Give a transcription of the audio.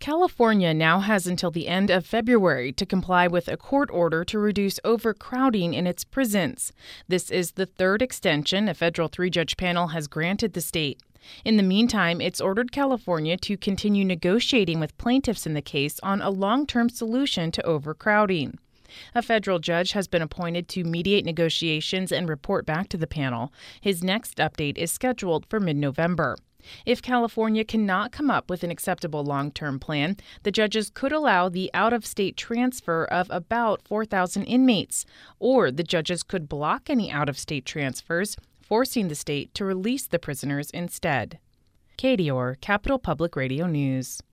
California now has until the end of February to comply with a court order to reduce overcrowding in its prisons. This is the third extension a federal three-judge panel has granted the state. In the meantime, it's ordered California to continue negotiating with plaintiffs in the case on a long-term solution to overcrowding. A federal judge has been appointed to mediate negotiations and report back to the panel. His next update is scheduled for mid-November. If California cannot come up with an acceptable long-term plan, the judges could allow the out-of-state transfer of about 4,000 inmates, or the judges could block any out-of-state transfers, forcing the state to release the prisoners instead. Katie Orr, Capital Public Radio News.